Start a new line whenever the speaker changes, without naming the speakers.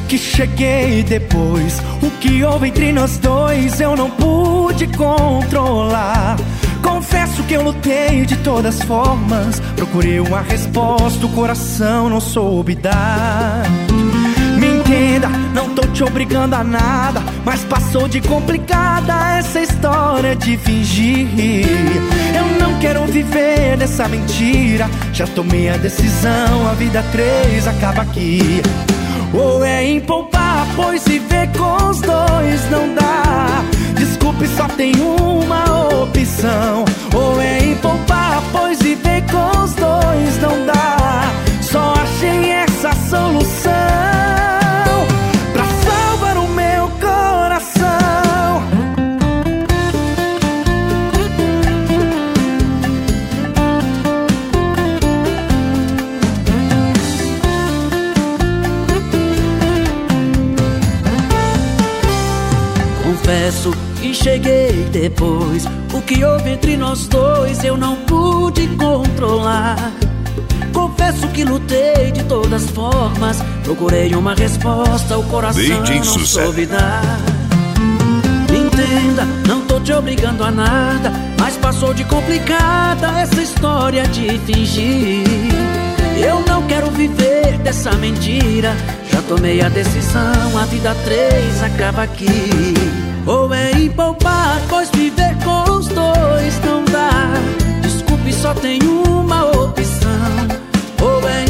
que cheguei depois. O que houve entre nós dois eu não pude controlar. Confesso que eu lutei de todas as formas, procurei uma resposta, o coração não soube dar. Me entenda, não tô te obrigando a nada, mas passou de complicada essa história de fingir. Eu não quero viver nessa mentira, já tomei a decisão, a vida 3 acaba aqui. Ou é em poupar, pois viver com os dois não dá. Desculpe, só tem uma opção. Ou é em poupar, pois viver com os dois não dá. Só achei essa solução pra salvar o meu coração.
Confesso que cheguei depois. O que houve entre nós dois eu não pude controlar. Confesso que lutei de todas as formas, procurei uma resposta, o coração não soube dar. Me entenda, não tô te obrigando a nada, mas passou de complicada essa história de fingir. Eu não quero viver dessa mentira, já tomei a decisão, a vida 3 acaba aqui. Ou é em poupar, pois viver com os dois não dá. Desculpe, só tem uma opção. Ou é